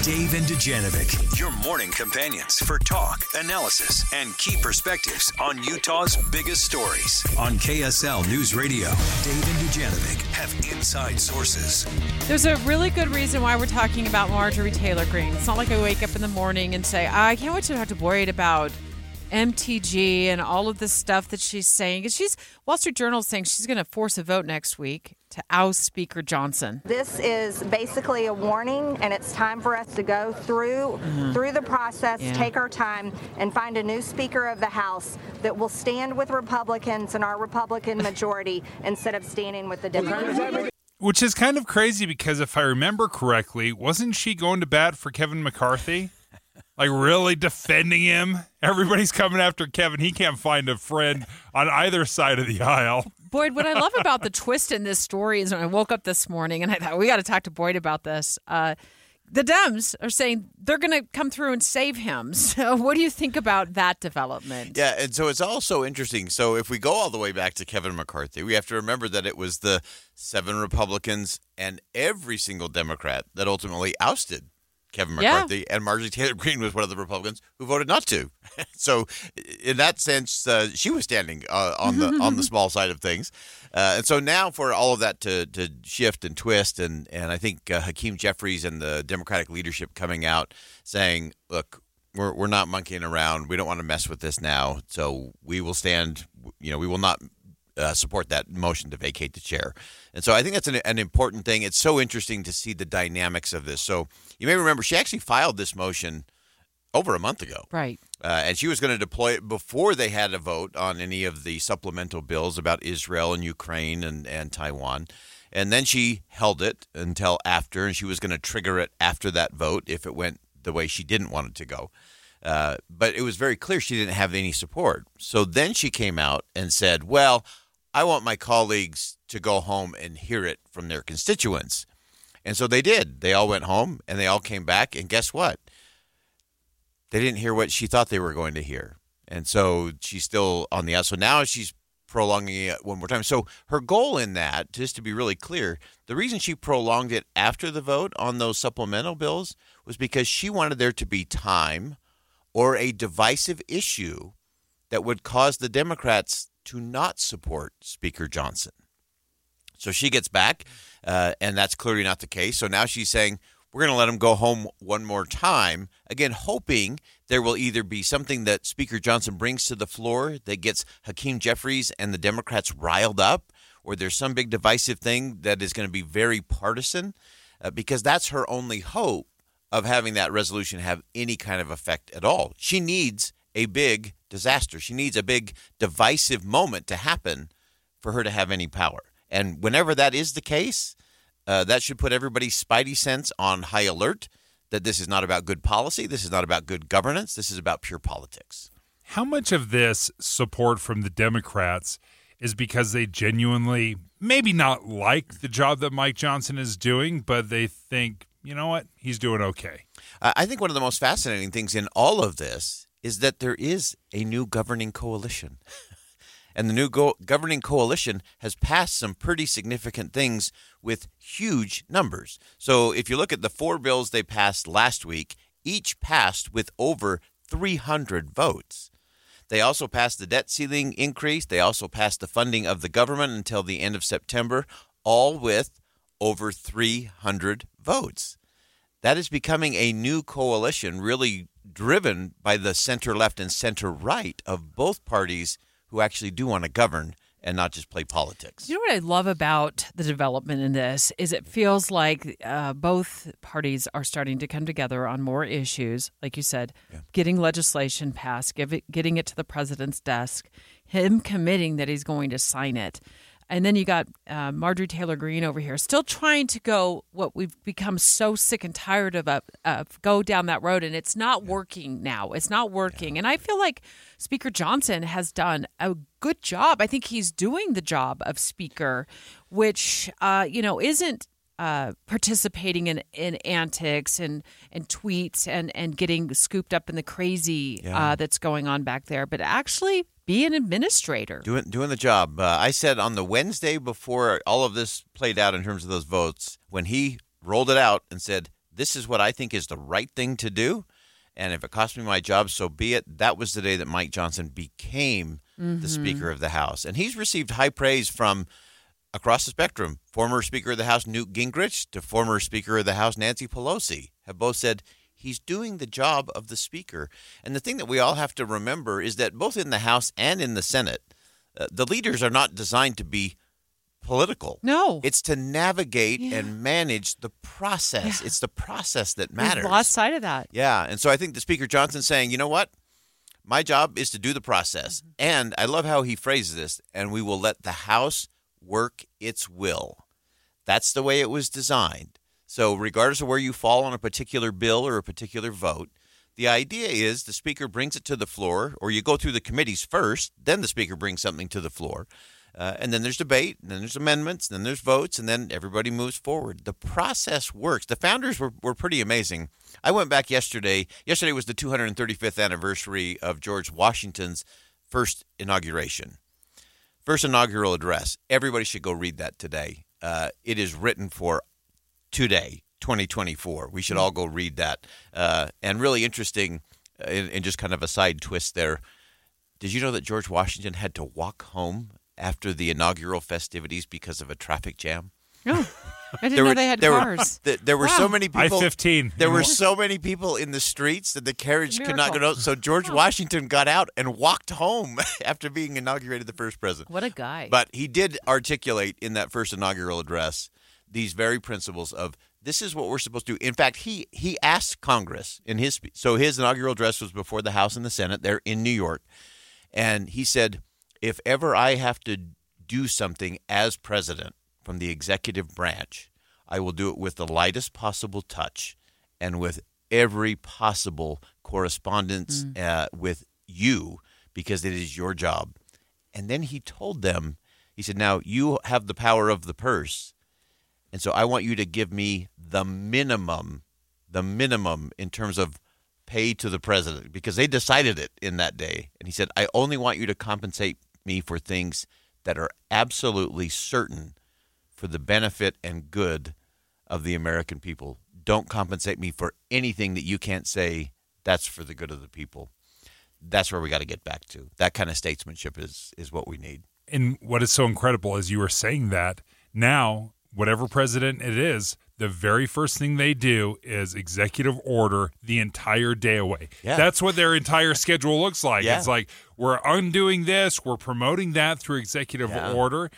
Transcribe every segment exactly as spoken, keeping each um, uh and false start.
Dave and Dujanovic, your morning companions for talk, analysis, and key perspectives on Utah's biggest stories. On K S L News Radio, Dave and Dujanovic have inside sources. There's a really good reason why we're talking about Marjorie Taylor Greene. It's not like I wake up in the morning and say, I can't wait to talk to Boyd about M T G and all of the stuff that she's saying. And she's Wall Street Journal is saying she's going to force a vote next week to oust Speaker Johnson. This is basically a warning, and it's time for us to go through mm-hmm. through the process, yeah. take our time, and find a new Speaker of the House that will stand with Republicans and our Republican majority instead of standing with the Democrats. Which is kind of crazy because if I remember correctly, wasn't she going to bat for Kevin McCarthy? Like really defending him? Everybody's coming after Kevin. He can't find a friend on either side of the aisle. Boyd, what I love about the twist in this story is when I woke up this morning and I thought, we got to talk to Boyd about this. Uh, the Dems are saying they're going to come through and save him. So what do you think about that development? Yeah, and so it's also interesting. So if we go all the way back to Kevin McCarthy, we have to remember that it was the seven Republicans and every single Democrat that ultimately ousted Kevin McCarthy, yeah. and Marjorie Taylor Greene was one of the Republicans who voted not to. So, in that sense, uh, she was standing uh, on the on the small side of things. Uh, and so now, for all of that to, to shift and twist, and and I think uh, Hakeem Jeffries and the Democratic leadership coming out saying, "Look, we're we're not monkeying around. We don't want to mess with this now. So we will stand. You know, we will not." Uh, support that motion to vacate the chair. And so I think that's an, an important thing. It's so interesting to see the dynamics of this. So you may remember she actually filed this motion over a month ago. Right. Uh, and she was going to deploy it before they had a vote on any of the supplemental bills about Israel and Ukraine and, and Taiwan. And then she held it until after, and she was going to trigger it after that vote if it went the way she didn't want it to go. Uh, but it was very clear she didn't have any support. So then she came out and said, well, I want my colleagues to go home and hear it from their constituents. And so they did. They all went home and they all came back. And guess what? They didn't hear what she thought they were going to hear. And so she's still on the out. So now she's prolonging it one more time. So her goal in that, just to be really clear, the reason she prolonged it after the vote on those supplemental bills was because she wanted there to be time or a divisive issue that would cause the Democrats to not support Speaker Johnson. So she gets back, uh, and that's clearly not the case. So now she's saying, we're going to let him go home one more time, again, hoping there will either be something that Speaker Johnson brings to the floor that gets Hakeem Jeffries and the Democrats riled up, or there's some big divisive thing that is going to be very partisan, uh, because that's her only hope of having that resolution have any kind of effect at all. She needs a big disaster. She needs a big divisive moment to happen for her to have any power. And whenever that is the case, uh, that should put everybody's spidey sense on high alert that this is not about good policy. This is not about good governance. This is about pure politics. How much of this support from the Democrats is because they genuinely maybe not like the job that Mike Johnson is doing, but they think, you know what, he's doing okay? Uh, I think one of the most fascinating things in all of this is that there is a new governing coalition. And the new go- governing coalition has passed some pretty significant things with huge numbers. So if you look at the four bills they passed last week, each passed with over three hundred votes. They also passed the debt ceiling increase. They also passed the funding of the government until the end of September, all with over three hundred votes. That is becoming a new coalition, really driven by the center-left and center-right of both parties who actually do want to govern and not just play politics. You know what I love about the development in this is it feels like uh, both parties are starting to come together on more issues, like you said, yeah. getting legislation passed, give it, getting it to the president's desk, him committing that he's going to sign it. And then you got uh, Marjorie Taylor Greene over here still trying to go what we've become so sick and tired of, uh, of go down that road. And it's not yeah. working now. It's not working. Yeah. And I feel like Speaker Johnson has done a good job. I think he's doing the job of Speaker, which, uh, you know, isn't uh, participating in, in antics and, and tweets and, and getting scooped up in the crazy yeah. uh, that's going on back there, but actually be an administrator. Doing doing the job. Uh, I said on the Wednesday before all of this played out in terms of those votes, when he rolled it out and said, This is what I think is the right thing to do. And if it costs me my job, so be it. That was the day that Mike Johnson became mm-hmm. the Speaker of the House. And he's received high praise from across the spectrum. Former Speaker of the House Newt Gingrich to former Speaker of the House Nancy Pelosi have both said he's doing the job of the Speaker. And the thing that we all have to remember is that both in the House and in the Senate, uh, the leaders are not designed to be political. No. It's to navigate yeah. and manage the process. Yeah. It's the process that matters. We've lost sight of that. Yeah. And so I think the Speaker Johnson's saying, you know what? My job is to do the process. Mm-hmm. And I love how he phrases this, and we will let the House work its will. That's the way it was designed. So regardless of where you fall on a particular bill or a particular vote, the idea is the Speaker brings it to the floor, or you go through the committees first, then the Speaker brings something to the floor. Uh, and then there's debate, and then there's amendments, and then there's votes, and then everybody moves forward. The process works. The founders were, were pretty amazing. I went back yesterday. Yesterday was the two hundred thirty-fifth anniversary of George Washington's first inauguration, first inaugural address. Everybody should go read that today. Uh, it is written for today, twenty twenty-four. We should all go read that. Uh, and really interesting, uh, in, in just kind of a side twist there, did you know that George Washington had to walk home after the inaugural festivities because of a traffic jam? Oh, I didn't there know were, they had there cars. Were, there were wow. so many people. I fifteen. There were so many people in the streets that the carriage could not go Miracle. out. So George Oh. Washington got out and walked home after being inaugurated the first president. What a guy. But he did articulate in that first inaugural address these very principles of this is what we're supposed to do. In fact, he he asked Congress in his – so his inaugural address was before the House and the Senate there in New York. And he said, if ever I have to – do something as president from the executive branch, I will do it with the lightest possible touch and with every possible correspondence mm. uh, with you because it is your job. And then he told them, he said, now you have the power of the purse, and so I want you to give me the minimum, the minimum in terms of pay to the president because they decided it in that day. And he said, I only want you to compensate me for things that are absolutely certain for the benefit and good of the American people. Don't compensate me for anything that you can't say that's for the good of the people. That's where we got to get back to. That kind of statesmanship is is what we need. And what is so incredible is you were saying that now, whatever president it is, the very first thing they do is executive order the entire day away. Yeah. That's what their entire schedule looks like. Yeah. It's like we're undoing this, we're promoting that through executive yeah. order.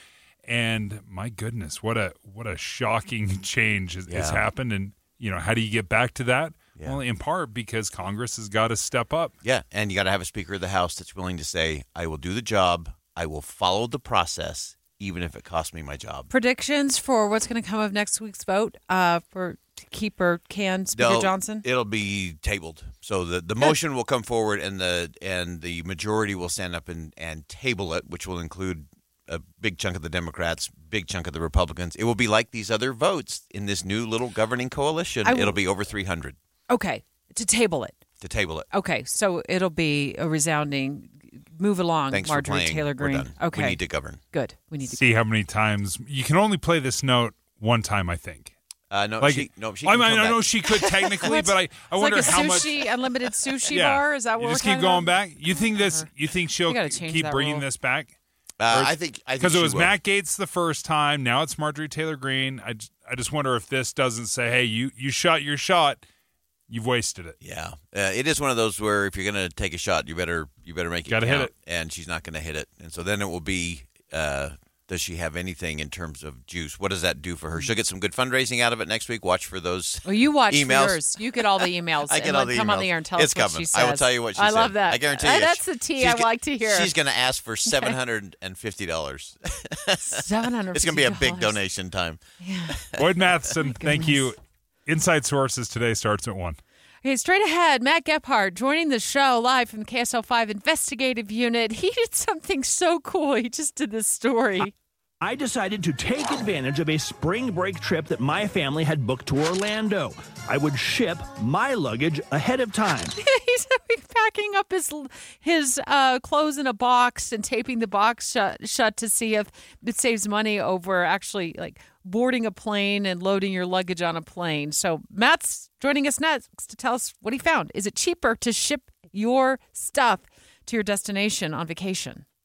And my goodness, what a what a shocking change has, yeah. has happened. And, you know, how do you get back to that? Yeah. Well, in part because Congress has got to step up. Yeah, and you got to have a Speaker of the House that's willing to say, I will do the job, I will follow the process, even if it costs me my job. Predictions for what's going to come of next week's vote uh, for to keep or can Speaker They'll, Johnson? It'll be tabled. So the, the motion will come forward, and the and the majority will stand up and, and table it, which will include a big chunk of the Democrats, big chunk of the Republicans. It will be like these other votes in this new little governing coalition. W- it'll be over three hundred. Okay, to table it. To table it. Okay, so it'll be a resounding move along, Thanks Marjorie for playing. Taylor Greene. We're done. Okay. We need to govern. Good. We need to See how many times you can only play this note one time, I think. Uh, no, Like, she, no, she I, can mean, come I back. know she could technically, but I, I It's wonder like a how much. sushi, unlimited sushi Yeah. bar. Is that what you we're just keep talking going about? back? You think this? You think she'll We gotta change keep that bringing rule. this back? Uh, I think I think Because it she was will. Matt Gaetz the first time. Now it's Marjorie Taylor Greene. I just, I just wonder if this doesn't say, "Hey, you you shot your shot, you've wasted it." Yeah, uh, it is one of those where if you're going to take a shot, you better you better make it Gotta hit count. it. And she's not going to hit it, and so then it will be. Uh, does she have anything in terms of juice? What does that do for her? She'll get some good fundraising out of it next week. Watch for those. Well, you watch emails. for yours. You get all the emails. I get and all let- the come on emails. the air and tell It's us what coming. she says. I will tell you what she I said. love that. I guarantee Uh, you. That's the tea she's I go- like to hear. She's going to ask for seven hundred and fifty dollars. Seven hundred. It's going to be a big donation time. Boyd Matheson, thank goodness. you. Inside Sources today starts at one. Okay, straight ahead, Matt Gephardt joining the show live from the K S L five investigative unit. He did something so cool. He just did this story. I decided to take advantage of a spring break trip that my family had booked to Orlando. I would ship my luggage ahead of time. He's packing up his his uh, clothes in a box and taping the box shut, shut to see if it saves money over actually like boarding a plane and loading your luggage on a plane. So Matt's joining us next to tell us what he found. Is it cheaper to ship your stuff to your destination on vacation?